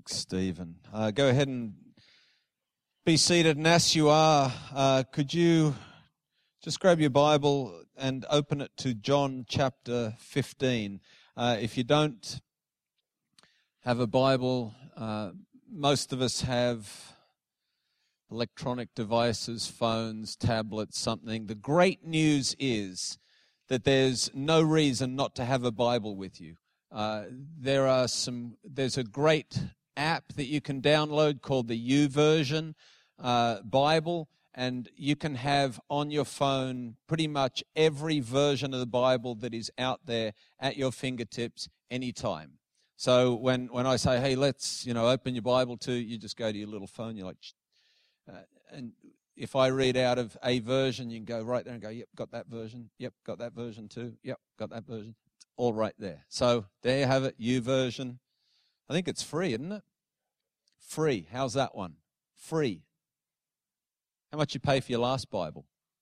Thanks, Stephen. Go ahead and be seated. And as you are, could you just grab your Bible and open it to John chapter 15. If you don't have a Bible, most of us have electronic devices, phones, tablets, something. The great news is that there's no reason not to have a Bible with you. There's a great app that you can download called the YouVersion Bible, and you can have on your phone pretty much every version of the Bible that is out there at your fingertips anytime. So when I say, hey, let's open your Bible to, you just go to your little phone, you're like, and if I read out of a version, you can go right there and go, yep, got that version. Yep, got that version too. Yep, got that version. It's all right there. So there you have it, YouVersion. I think it's free, isn't it? Free. How's that one? Free. How much you pay for your last Bible?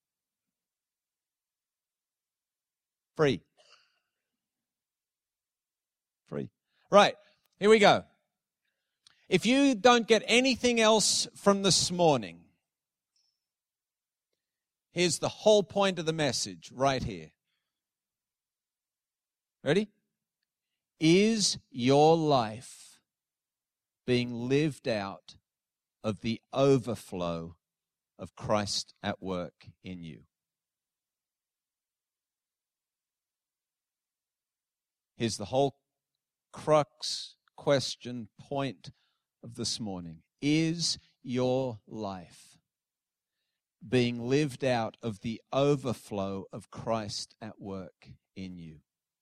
Free. Free. Right, here we go. If you don't get anything else from this morning, here's the whole point of the message right here. Ready? Is your life being lived out of the overflow of Christ at work in you? Here's the whole crux, question, point of this morning. Is your life being lived out of the overflow of Christ at work in you?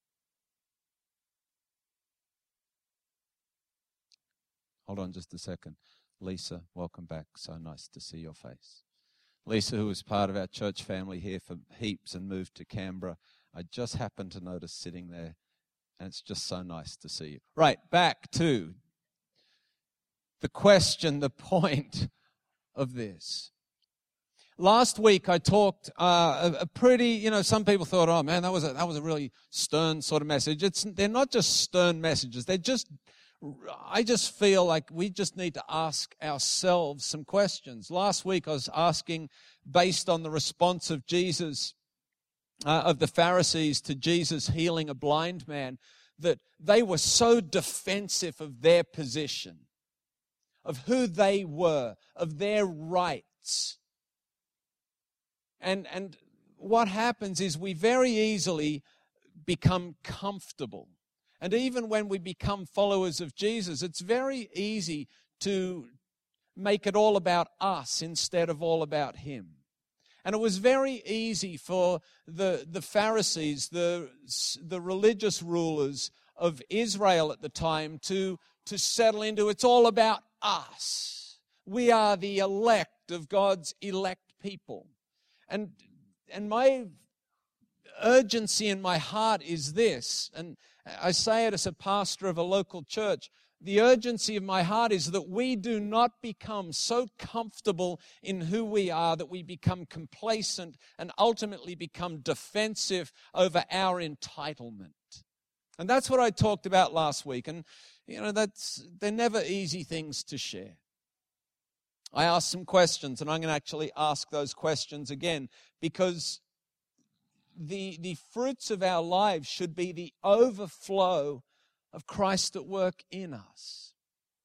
Hold on just a second. Lisa, welcome back. So nice to see your face. Lisa, who was part of our church family here for heaps and moved to Canberra, I just happened to notice sitting there, and it's just so nice to see you. Right, back to the question, the point of this. Last week I talked a pretty, some people thought, oh man, that was a really stern sort of message. They're not just stern messages. I just feel like we just need to ask ourselves some questions. Last week I was asking, based on the response of Jesus, of the Pharisees to Jesus healing a blind man, that they were so defensive of their position, of who they were, of their rights. And what happens is we very easily become comfortable. And even when we become followers of Jesus, it's very easy to make it all about us instead of all about Him. And it was very easy for the Pharisees, the religious rulers of Israel at the time, to settle into, it's all about us. We are the elect of God's elect people. And my urgency in my heart is this, and I say it as a pastor of a local church, the urgency of my heart is that we do not become so comfortable in who we are that we become complacent and ultimately become defensive over our entitlement. And that's what I talked about last week, and they're never easy things to share. I asked some questions, and I'm going to actually ask those questions again, because the fruits of our lives should be the overflow of Christ at work in us.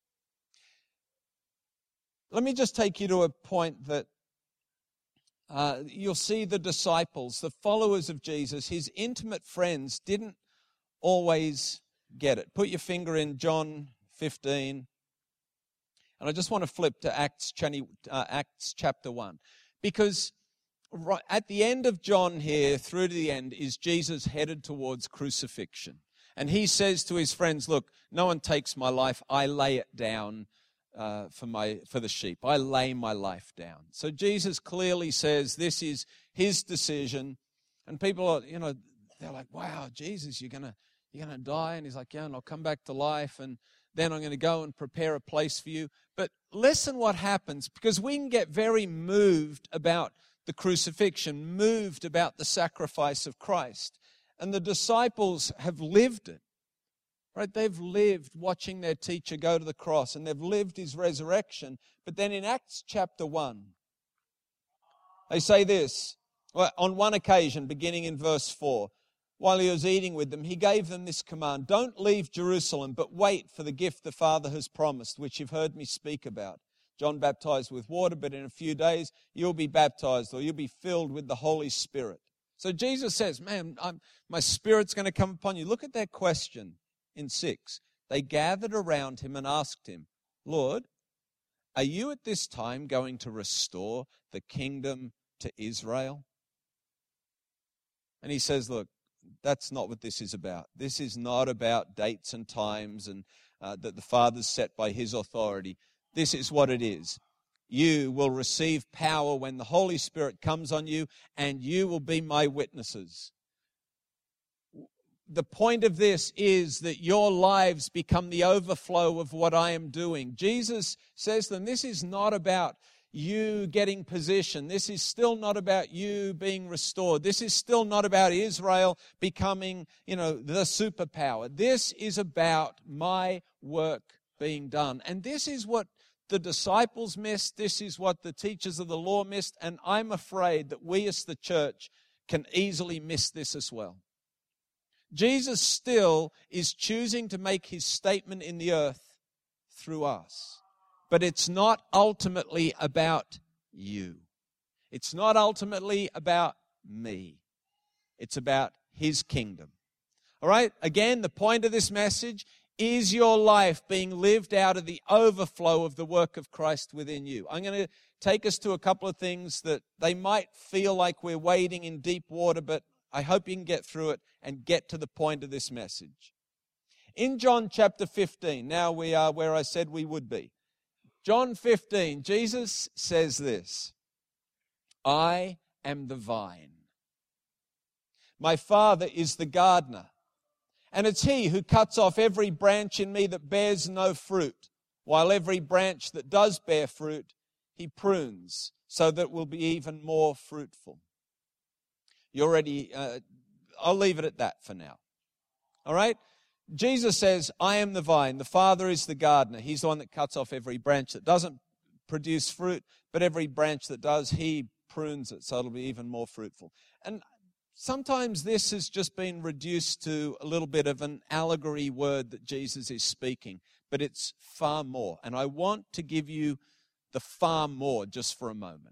Let me just take you to a point that you'll see the disciples, the followers of Jesus, His intimate friends, didn't always get it. Put your finger in John 15. And I just want to flip to Acts chapter 1. Because right at the end of John here, through to the end, is Jesus headed towards crucifixion. And He says to His friends, look, no one takes my life. I lay it down for the sheep. I lay my life down. So Jesus clearly says this is His decision. And people are, they're like, wow, Jesus, you're gonna die? And He's like, yeah, and I'll come back to life, and then I'm going to go and prepare a place for you. But listen what happens, because we can get very moved about the crucifixion, moved about the sacrifice of Christ. And the disciples have lived it. Right? They've lived watching their teacher go to the cross, and they've lived his resurrection. But then in Acts chapter 1, they say this, well, on one occasion, beginning in verse 4, while he was eating with them, he gave them this command: don't leave Jerusalem, but wait for the gift the Father has promised, which you've heard me speak about. John baptized with water, but in a few days you'll be baptized, or you'll be filled with the Holy Spirit. So Jesus says, man, my Spirit's going to come upon you. Look at that question in 6. They gathered around him and asked him, Lord, are you at this time going to restore the kingdom to Israel? And he says, look, that's not what this is about. This is not about dates and times and that the Father's set by his authority. This is what it is. You will receive power when the Holy Spirit comes on you, and you will be my witnesses. The point of this is that your lives become the overflow of what I am doing. Jesus says to them, this is not about you getting position. This is still not about you being restored. This is still not about Israel becoming, the superpower. This is about my work being done. And this is what the disciples missed. This is what the teachers of the law missed. And I'm afraid that we as the church can easily miss this as well. Jesus still is choosing to make his statement in the earth through us. But it's not ultimately about you. It's not ultimately about me. It's about his kingdom. All right? Again, the point of this message is your life being lived out of the overflow of the work of Christ within you. I'm going to take us to a couple of things that they might feel like we're wading in deep water, but I hope you can get through it and get to the point of this message. In John chapter 15, now we are where I said we would be. John 15, Jesus says this, I am the vine. My Father is the gardener. And it's he who cuts off every branch in me that bears no fruit, while every branch that does bear fruit, he prunes, so that it will be even more fruitful. I'll leave it at that for now. All right? Jesus says, I am the vine, the Father is the gardener. He's the one that cuts off every branch that doesn't produce fruit, but every branch that does, he prunes it, so it'll be even more fruitful. And sometimes this has just been reduced to a little bit of an allegory word that Jesus is speaking, but it's far more. And I want to give you the far more just for a moment.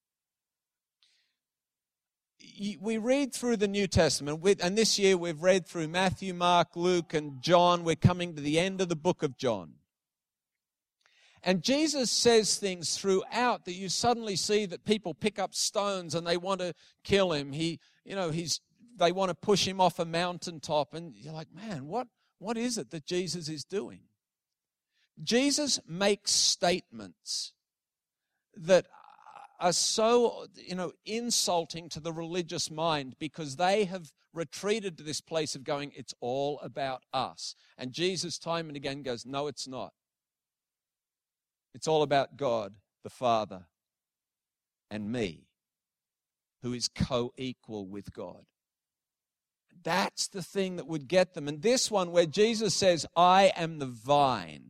We read through the New Testament, and this year we've read through Matthew, Mark, Luke, and John. We're coming to the end of the book of John. And Jesus says things throughout that you suddenly see that people pick up stones and they want to kill him. They want to push him off a mountaintop, and you're like, man, what is it that Jesus is doing? Jesus makes statements that are so, insulting to the religious mind because they have retreated to this place of going, it's all about us. And Jesus time and again goes, no, it's not. It's all about God, the Father, and me, who is co-equal with God. That's the thing that would get them. And this one where Jesus says, I am the vine,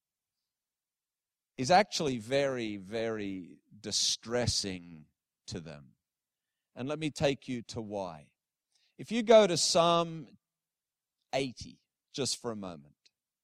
is actually very, very distressing to them. And let me take you to why. If you go to Psalm 80, just for a moment.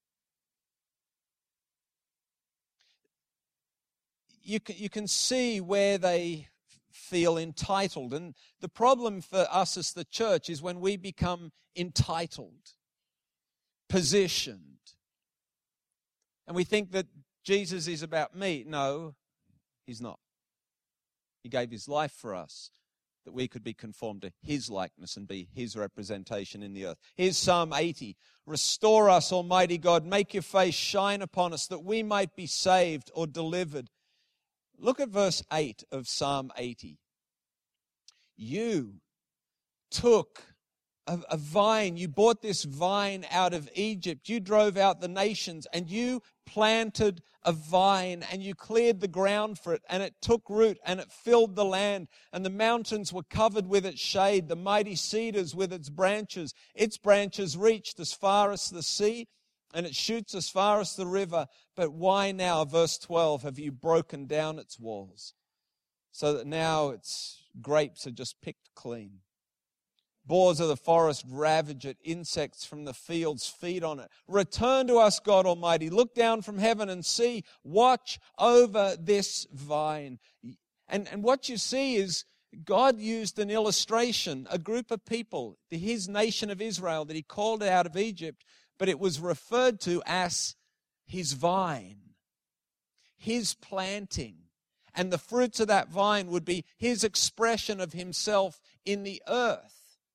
You can see where they feel entitled. And the problem for us as the church is when we become entitled, positioned. And we think that Jesus is about me. No, he's not. He gave his life for us that we could be conformed to his likeness and be his representation in the earth. Here's Psalm 80. Restore us, Almighty God. Make your face shine upon us that we might be saved or delivered. Look at verse 8 of Psalm 80. You took a vine. You bought this vine out of Egypt. You drove out the nations and you planted a vine and you cleared the ground for it, and it took root and it filled the land, and the mountains were covered with its shade, the mighty cedars with its branches. Its branches reached as far as the sea, and it shoots as far as the river. But why now, verse 12, have you broken down its walls, so that now its grapes are just picked clean? Boars of the forest ravage it. Insects from the fields feed on it. Return to us, God Almighty. Look down from heaven and see. Watch over this vine. And what you see is God used an illustration, a group of people, his nation of Israel that he called out of Egypt, but it was referred to as his vine, his planting. And the fruits of that vine would be his expression of himself in the earth.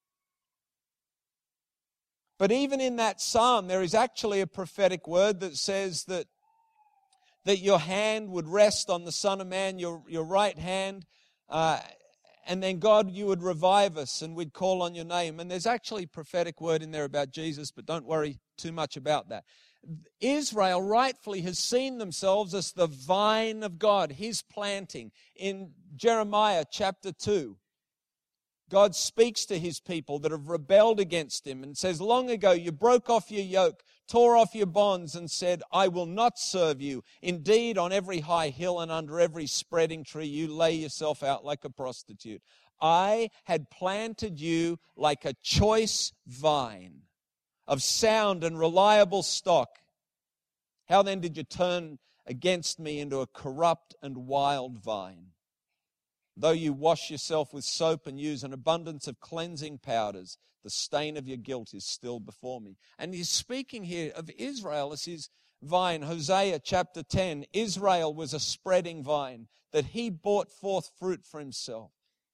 But even in that psalm, there is actually a prophetic word that says that your hand would rest on the Son of Man, your right hand, and then God, you would revive us and we'd call on your name. And there's actually a prophetic word in there about Jesus, but don't worry too much about that. Israel rightfully has seen themselves as the vine of God, his planting. In Jeremiah chapter 2, God speaks to his people that have rebelled against him and says, long ago you broke off your yoke, tore off your bonds and said, I will not serve you. Indeed, on every high hill and under every spreading tree, you lay yourself out like a prostitute. I had planted you like a choice vine of sound and reliable stock. How then did you turn against me into a corrupt and wild vine? Though you wash yourself with soap and use an abundance of cleansing powders, the stain of your guilt is still before me. And he's speaking here of Israel as his vine. Hosea chapter 10, Israel was a spreading vine that he brought forth fruit for himself.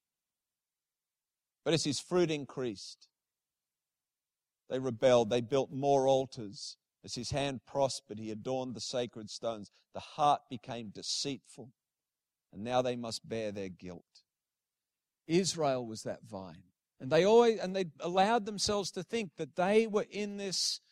But as his fruit increased, they rebelled. They built more altars. As his hand prospered, he adorned the sacred stones. The heart became deceitful, and now they must bear their guilt. Israel was that vine. And they allowed themselves to think that they were in this,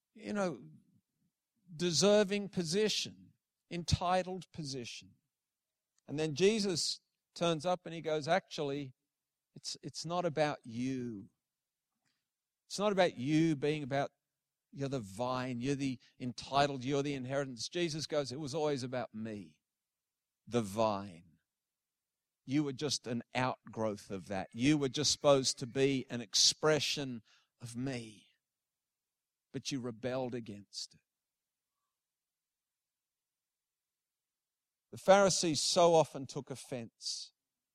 deserving position, entitled position. And then Jesus turns up and he goes, actually, it's not about you. It's not about you being about, you're the vine, you're the entitled, you're the inheritance. Jesus goes, it was always about me, the vine. You were just an outgrowth of that. You were just supposed to be an expression of me. But you rebelled against it. The Pharisees so often took offense.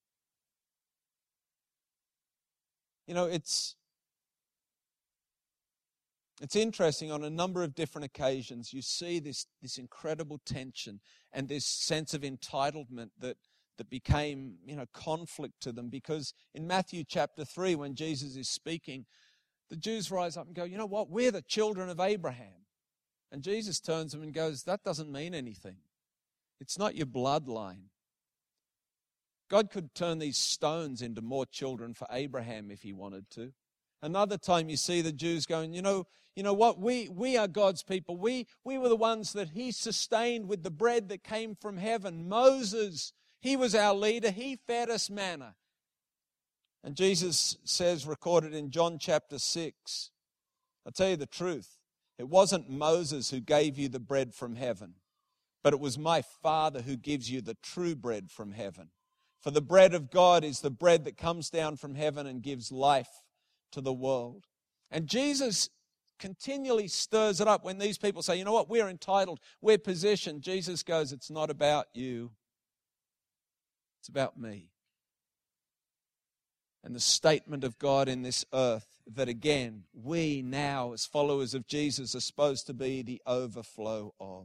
It's interesting, on a number of different occasions, you see this incredible tension and this sense of entitlement that became, conflict to them. Because in Matthew chapter 3, when Jesus is speaking, the Jews rise up and go, you know what, we're the children of Abraham. And Jesus turns to them and goes, that doesn't mean anything. It's not your bloodline. God could turn these stones into more children for Abraham if he wanted to. Another time you see the Jews going, you know what, we are God's people. We were the ones that he sustained with the bread that came from heaven. Moses, he was our leader. He fed us manna. And Jesus says, recorded in John chapter 6, I'll tell you the truth. It wasn't Moses who gave you the bread from heaven, but it was my Father who gives you the true bread from heaven. For the bread of God is the bread that comes down from heaven and gives life to the world. And Jesus continually stirs it up when these people say, you know what, we're entitled, we're positioned. Jesus goes, it's not about you. It's about me. And the statement of God in this earth that, again, we now as followers of Jesus are supposed to be the overflow of.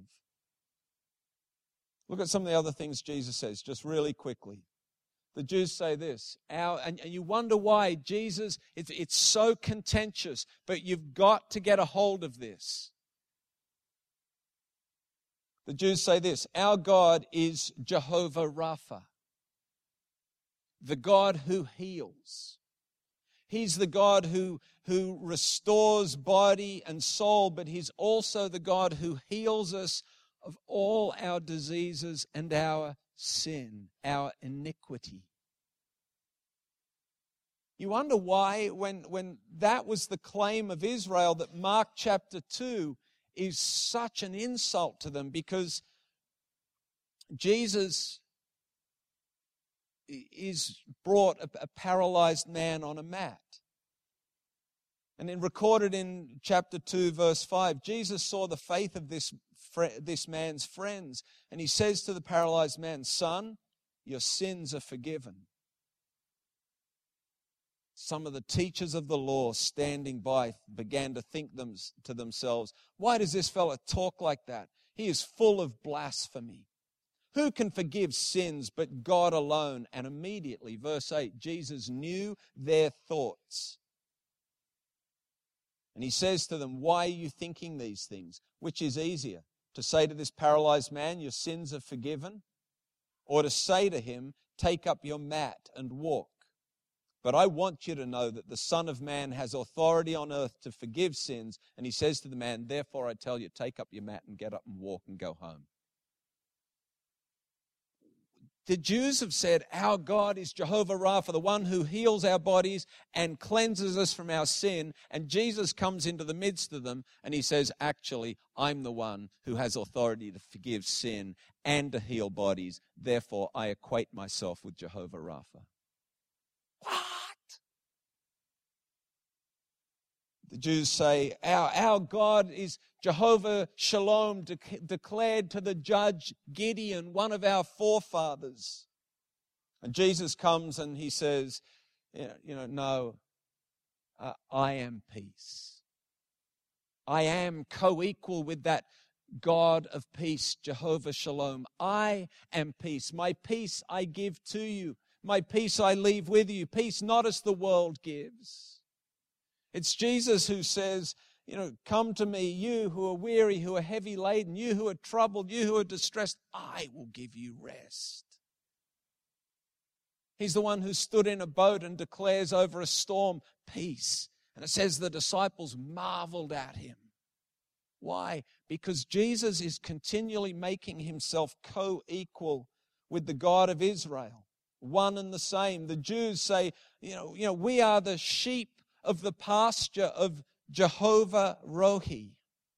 Look at some of the other things Jesus says, just really quickly. The Jews say this, and you wonder why Jesus, it's so contentious, but you've got to get a hold of this. The Jews say this, our God is Jehovah Rapha, the God who heals. He's the God who restores body and soul, but He's also the God who heals us of all our diseases and our sin, our iniquity. You wonder why, when that was the claim of Israel, that Mark chapter 2 is such an insult to them, because Jesus is brought a paralyzed man on a mat. And then recorded in chapter 2, verse 5, Jesus saw the faith of this man's friends, and He says to the paralyzed man, "Son, your sins are forgiven." Some of the teachers of the law standing by began to think to themselves, "Why does this fellow talk like that? He is full of blasphemy. Who can forgive sins but God alone?" And immediately, verse 8, Jesus knew their thoughts. And He says to them, "Why are you thinking these things? Which is easier, to say to this paralyzed man, 'Your sins are forgiven,' or to say to him, 'Take up your mat and walk'? But I want you to know that the Son of Man has authority on earth to forgive sins." And He says to the man, "Therefore I tell you, take up your mat and get up and walk and go home." The Jews have said, our God is Jehovah Rapha, the one who heals our bodies and cleanses us from our sin. And Jesus comes into the midst of them and He says, actually, I'm the one who has authority to forgive sin and to heal bodies. Therefore, I equate myself with Jehovah Rapha. What? The Jews say, our God is Jehovah Shalom, declared to the judge Gideon, one of our forefathers. And Jesus comes and He says, no, I am peace. I am co-equal with that God of peace, Jehovah Shalom. I am peace. My peace I give to you. My peace I leave with you. Peace not as the world gives. It's Jesus who says, come to me, you who are weary, who are heavy laden, you who are troubled, you who are distressed, I will give you rest. He's the one who stood in a boat and declares over a storm, peace. And it says the disciples marveled at Him. Why? Because Jesus is continually making Himself co-equal with the God of Israel, one and the same. The Jews say, we are the sheep of the pasture of Jehovah Rohi,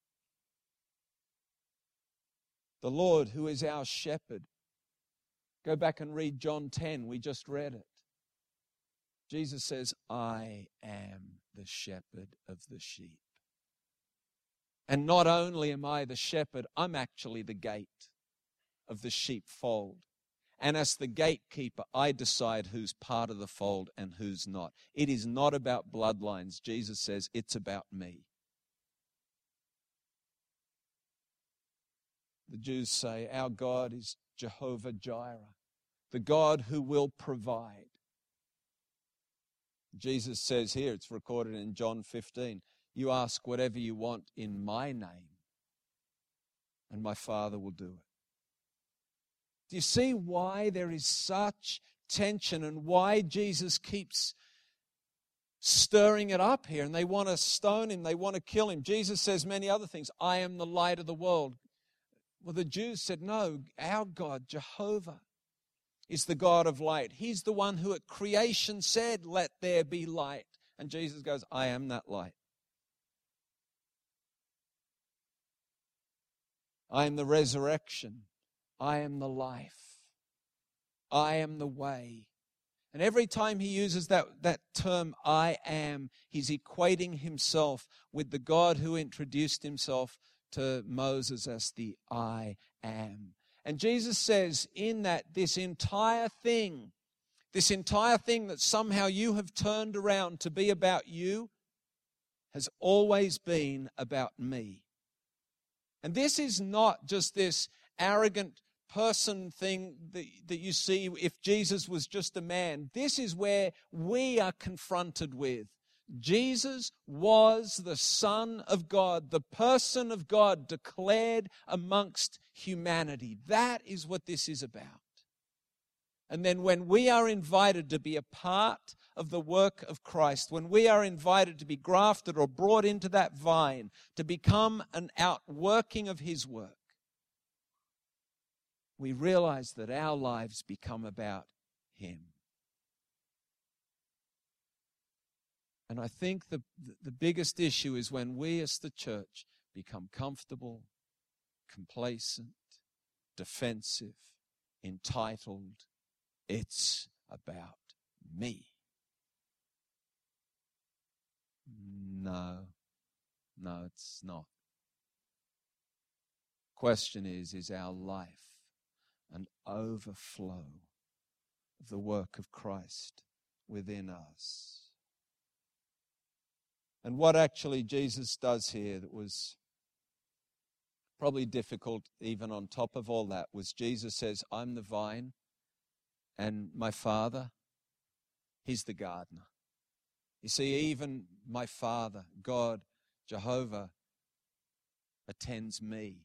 the Lord who is our shepherd. Go back and read John 10. We just read it. Jesus says, I am the shepherd of the sheep. And not only am I the shepherd, I'm actually the gate of the sheepfold. And as the gatekeeper, I decide who's part of the fold and who's not. It is not about bloodlines. Jesus says it's about me. The Jews say our God is Jehovah Jireh, the God who will provide. Jesus says here, it's recorded in John 15, you ask whatever you want in my name, and my Father will do it. Do you see why there is such tension and why Jesus keeps stirring it up here? And they want to stone Him, they want to kill Him. Jesus says many other things. I am the light of the world. Well, the Jews said, no, our God, Jehovah, is the God of light. He's the one who at creation said, let there be light. And Jesus goes, I am that light. I am the resurrection. I am the life. I am the way. And every time He uses that term, I am, He's equating Himself with the God who introduced Himself to Moses as the I am. And Jesus says in that this entire thing that somehow you have turned around to be about you, has always been about me. And this is not just this arrogant person thing that you see if Jesus was just a man. This is where we are confronted with. Jesus was the Son of God, the person of God declared amongst humanity. That is what this is about. And then when we are invited to be a part of the work of Christ, when we are invited to be grafted or brought into that vine, to become an outworking of His work, we realize that our lives become about Him. And I think the biggest issue is when we as the church become comfortable, complacent, defensive, entitled. It's about me. No, it's not. Question is our life an overflow of the work of Christ within us? And what actually Jesus does here that was probably difficult even on top of all that was Jesus says, I'm the vine and my Father, He's the gardener. You see, even my Father, God, Jehovah, attends me.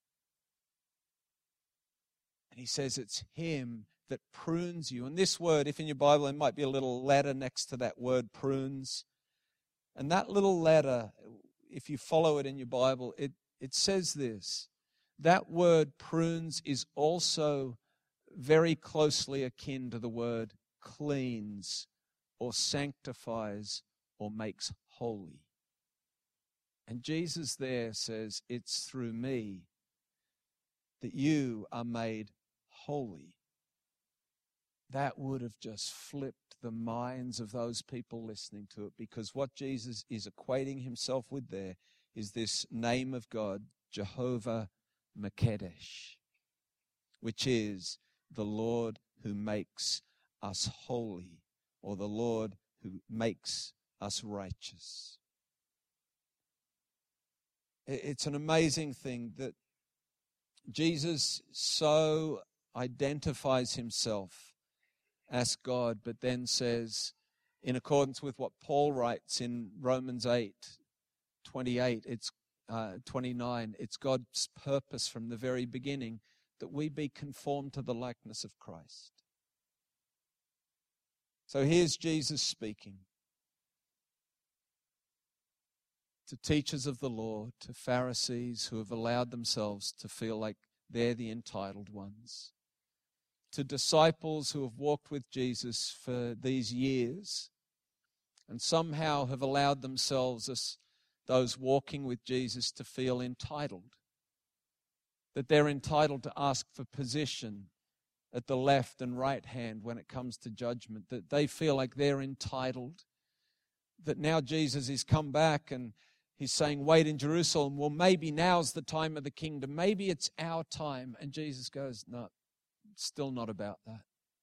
And He says it's Him that prunes you. And this word, if in your Bible, there might be a little letter next to that word prunes. And that little letter, if you follow it in your Bible, it says this. That word prunes is also very closely akin to the word cleans or sanctifies or makes holy. And Jesus there says, it's through me that you are made holy. That would have just flipped the minds of those people listening to it, because what Jesus is equating Himself with there is this name of God, Jehovah Makedesh, which is the Lord who makes us holy, or the Lord who makes us righteous. It's an amazing thing that Jesus so identifies Himself as God, but then says, in accordance with what Paul writes in Romans 8:28, it's 29, it's God's purpose from the very beginning that we be conformed to the likeness of Christ. So here's Jesus speaking to teachers of the law, to Pharisees who have allowed themselves to feel like they're the entitled ones, to disciples who have walked with Jesus for these years and somehow have allowed themselves, as those walking with Jesus, to feel entitled, that they're entitled to ask for position at the left and right hand when it comes to judgment, that they feel like they're entitled, that now Jesus has come back and He's saying, wait in Jerusalem, well, maybe now's the time of the kingdom, maybe it's our time. And Jesus goes, no, it's still not about that.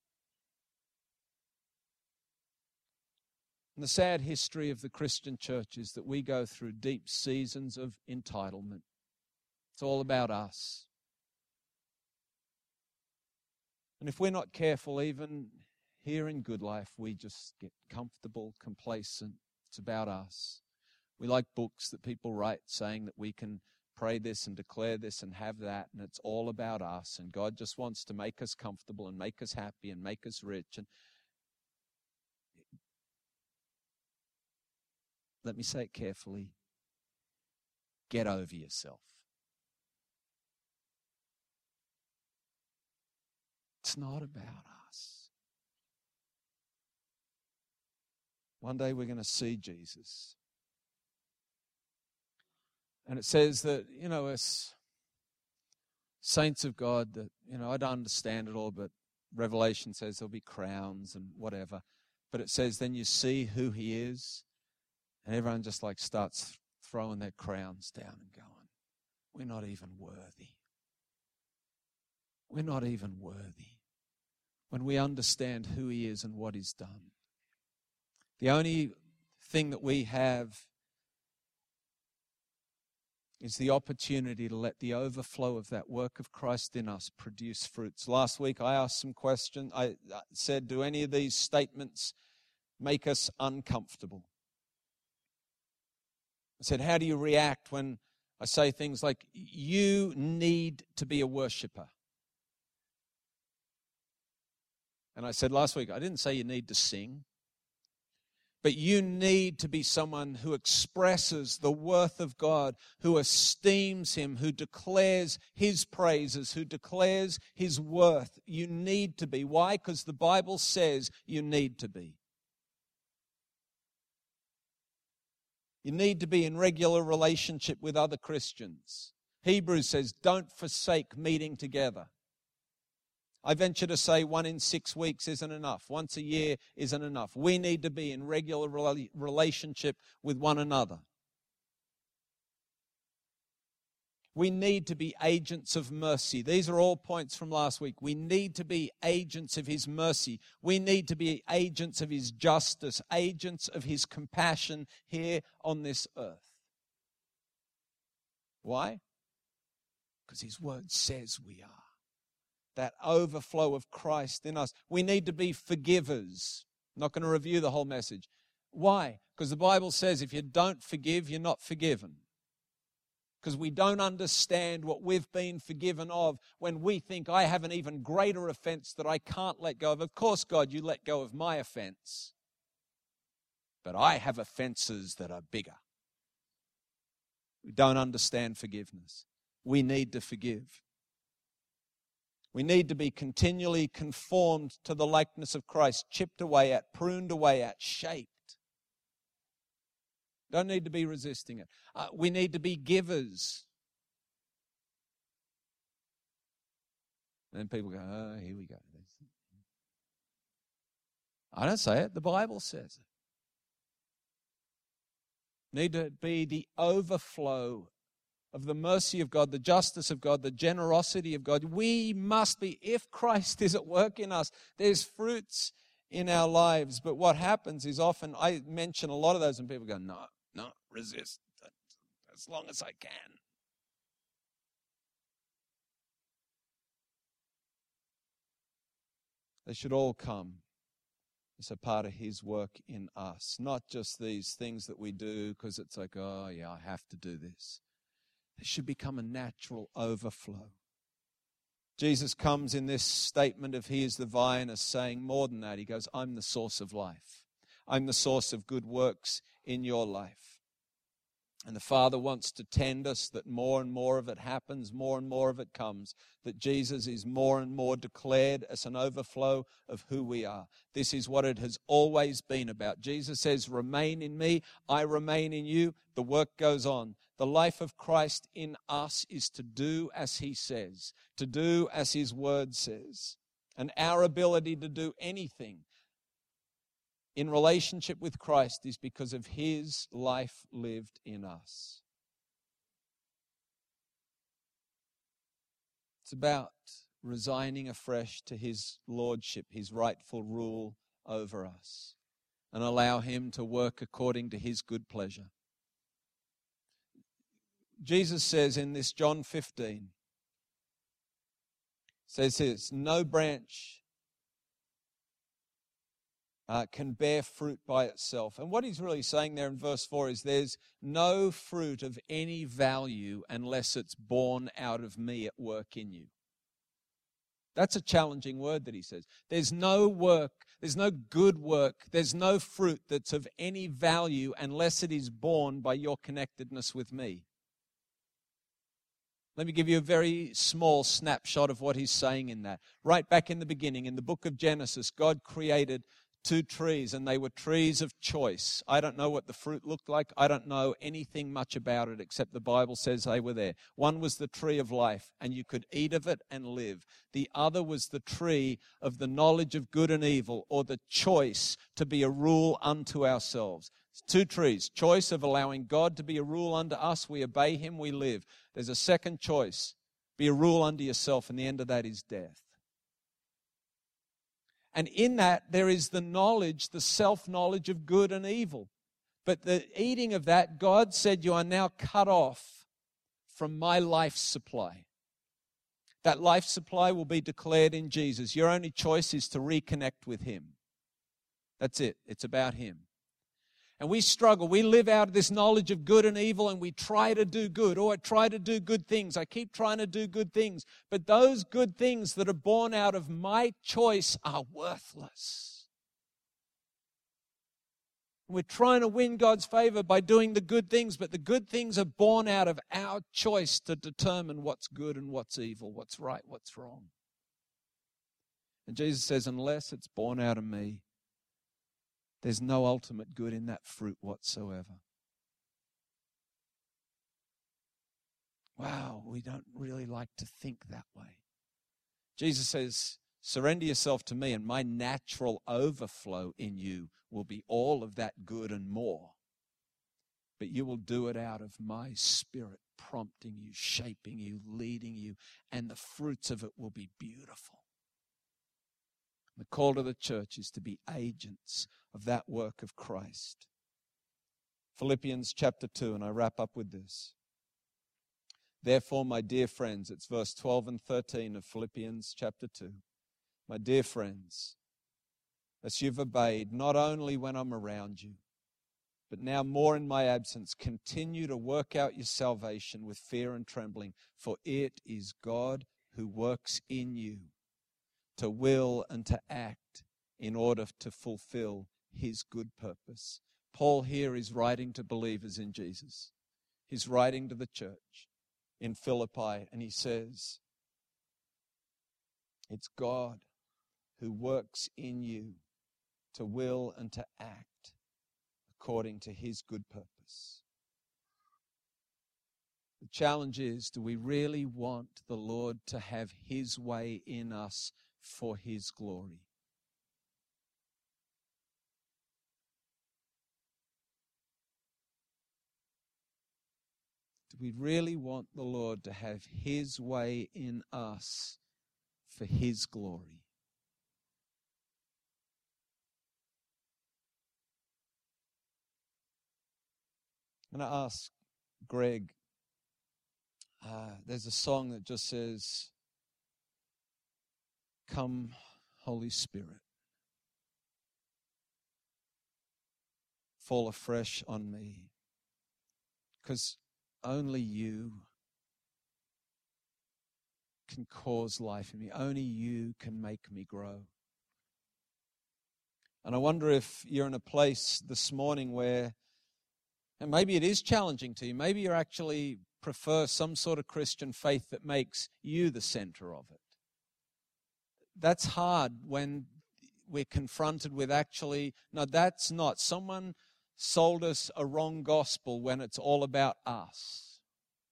And the sad history of the Christian church is that we go through deep seasons of entitlement. It's all about us. And if we're not careful, even here in Good Life, we just get comfortable, complacent. It's about us. We like books that people write saying that we can pray this and declare this and have that, and it's all about us. And God just wants to make us comfortable and make us happy and make us rich. And let me say it carefully. Get over yourself. It's not about us. One day we're going to see Jesus. And it says that, as saints of God, that, I don't understand it all, but Revelation says there'll be crowns and whatever. But it says then you see who He is, and everyone just starts throwing their crowns down and going, we're not even worthy. We're not even worthy. When we understand who He is and what He's done. The only thing that we have is the opportunity to let the overflow of that work of Christ in us produce fruits. Last week I asked some questions. I said, do any of these statements make us uncomfortable? I said, how do you react when I say things like, you need to be a worshiper? And I said last week, I didn't say you need to sing. But you need to be someone who expresses the worth of God, who esteems Him, who declares His praises, who declares His worth. You need to be. Why? Because the Bible says you need to be. You need to be in regular relationship with other Christians. Hebrews says, don't forsake meeting together. I venture to say 1 in 6 weeks isn't enough. Once a year isn't enough. We need to be in regular relationship with one another. We need to be agents of mercy. These are all points from last week. We need to be agents of His mercy. We need to be agents of His justice, agents of His compassion here on this earth. Why? Because His word says we are. That overflow of Christ in us. We need to be forgivers. I'm not going to review the whole message. Why? Because the Bible says if you don't forgive, you're not forgiven. Because we don't understand what we've been forgiven of when we think I have an even greater offense that I can't let go of. Of course, God, you let go of my offense. But I have offenses that are bigger. We don't understand forgiveness. We need to forgive. We need to be continually conformed to the likeness of Christ, chipped away at, pruned away at, shaped. Don't need to be resisting it. We need to be givers. And then people go, oh, here we go. I don't say it, the Bible says it. Need to be the overflow of the mercy of God, the justice of God, the generosity of God. We must be, if Christ is at work in us, there's fruits in our lives. But what happens is often, I mention a lot of those and people go, no, resist as long as I can. They should all come as a part of His work in us, not just these things that we do because it's like, oh yeah, I have to do this. It should become a natural overflow. Jesus comes in this statement of He is the vine as saying more than that. He goes, I'm the source of life. I'm the source of good works in your life. And the Father wants to tend us that more and more of it happens, more and more of it comes, that Jesus is more and more declared as an overflow of who we are. This is what it has always been about. Jesus says, remain in me, I remain in you. The work goes on. The life of Christ in us is to do as He says, to do as His word says. And our ability to do anything in relationship with Christ is because of His life lived in us. It's about resigning afresh to His lordship, His rightful rule over us, and allow Him to work according to His good pleasure. Jesus says in this John 15, says this, no branch can bear fruit by itself. And what He's really saying there in verse 4 is there's no fruit of any value unless it's born out of me at work in you. That's a challenging word that He says. There's no work, there's no good work, there's no fruit that's of any value unless it is born by your connectedness with me. Let me give you a very small snapshot of what He's saying in that. Right back in the beginning, in the book of Genesis, God created 2 trees, and they were trees of choice. I don't know what the fruit looked like. I don't know anything much about it, except the Bible says they were there. One was the tree of life, and you could eat of it and live. The other was the tree of the knowledge of good and evil, or the choice to be a rule unto ourselves. 2 trees. Choice of allowing God to be a rule unto us. We obey Him, we live. There's a second choice. Be a rule unto yourself, and the end of that is death. And in that, there is the knowledge, the self-knowledge of good and evil. But the eating of that, God said, you are now cut off from my life supply. That life supply will be declared in Jesus. Your only choice is to reconnect with Him. That's it. It's about Him. And we struggle. We live out of this knowledge of good and evil, and we try to do good. Oh, I try to do good things. I keep trying to do good things. But those good things that are born out of my choice are worthless. We're trying to win God's favor by doing the good things, but the good things are born out of our choice to determine what's good and what's evil, what's right, what's wrong. And Jesus says, unless it's born out of me, there's no ultimate good in that fruit whatsoever. Wow, we don't really like to think that way. Jesus says, surrender yourself to me, and my natural overflow in you will be all of that good and more. But you will do it out of my Spirit, prompting you, shaping you, leading you, and the fruits of it will be beautiful. The call to the church is to be agents of that work of Christ. Philippians chapter 2, and I wrap up with this. Therefore, my dear friends, it's verse 12 and 13 of Philippians chapter 2. My dear friends, as you've obeyed, not only when I'm around you, but now more in my absence, continue to work out your salvation with fear and trembling, for it is God who works in you to will and to act in order to fulfill His good purpose. Paul here is writing to believers in Jesus. He's writing to the church in Philippi, and he says, it's God who works in you to will and to act according to His good purpose. The challenge is, do we really want the Lord to have His way in us for His glory? Do we really want the Lord to have His way in us for His glory? I'm going to ask Greg, there's a song that just says, come, Holy Spirit, fall afresh on me, because only you can cause life in me. Only you can make me grow. And I wonder if you're in a place this morning where, and maybe it is challenging to you, maybe you actually prefer some sort of Christian faith that makes you the center of it. That's hard when we're confronted with actually, no, that's not. Someone sold us a wrong gospel when it's all about us.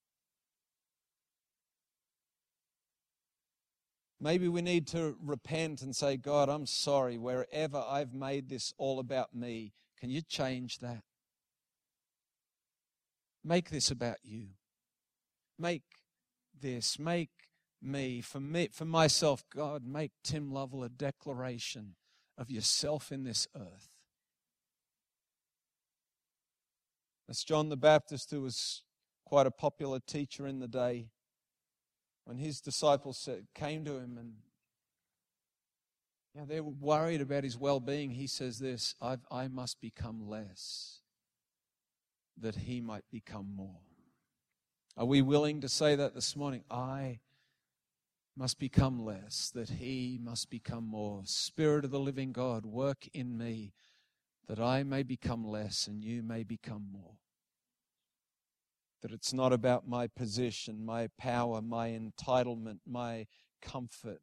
Maybe we need to repent and say, God, I'm sorry, wherever I've made this all about me, can you change that? Make this about you. Make me, for myself, God, make Tim Lovell a declaration of yourself in this earth. That's John the Baptist, who was quite a popular teacher in the day. When his disciples came to him and they were worried about his well-being, he says this, I must become less, that he might become more. Are we willing to say that this morning? I must become less, that he must become more. Spirit of the living God, work in me, that I may become less and you may become more. That it's not about my position, my power, my entitlement, my comfort.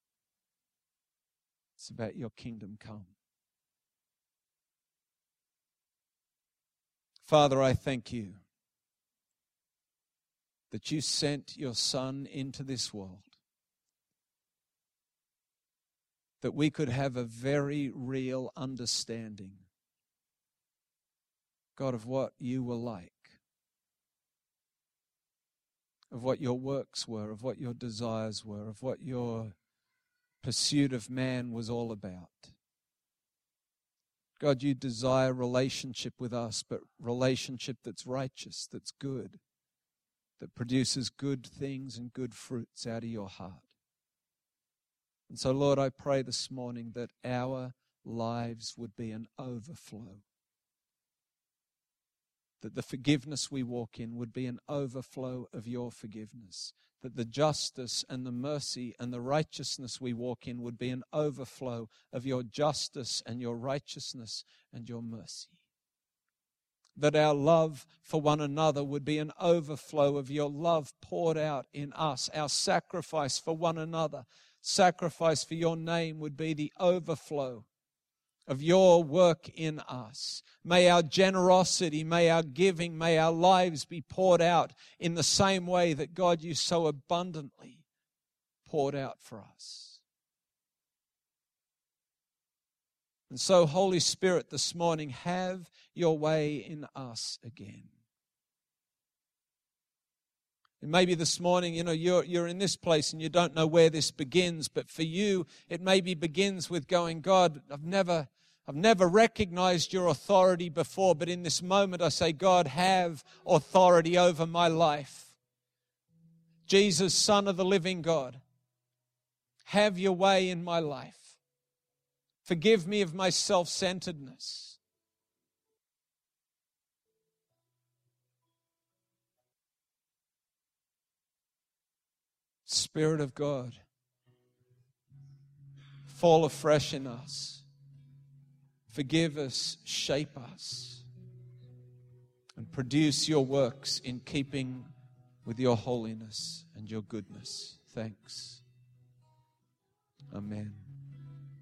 It's about your kingdom come. Father, I thank you that you sent your Son into this world, that we could have a very real understanding, God, of what you were like, of what your works were, of what your desires were, of what your pursuit of man was all about. God, you desire relationship with us, but relationship that's righteous, that's good, that produces good things and good fruits out of your heart. And so, Lord, I pray this morning that our lives would be an overflow that the forgiveness we walk in would be an overflow of your forgiveness, that the justice and the mercy and the righteousness we walk in would be an overflow of your justice and your righteousness and your mercy. That our love for one another would be an overflow of your love poured out in us. Our sacrifice for one another, sacrifice for your name, would be the overflow of your work in us. May our generosity, may our giving, may our lives be poured out in the same way that, God, you so abundantly poured out for us. And so, Holy Spirit, this morning, have your way in us again. And maybe this morning, you're in this place and you don't know where this begins, but for you, it maybe begins with going, God, I've never recognized your authority before, but in this moment I say, God, have authority over my life. Jesus, Son of the living God, have your way in my life. Forgive me of my self-centeredness. Spirit of God, fall afresh in us. Forgive us, shape us, and produce your works in keeping with your holiness and your goodness. Thanks. Amen.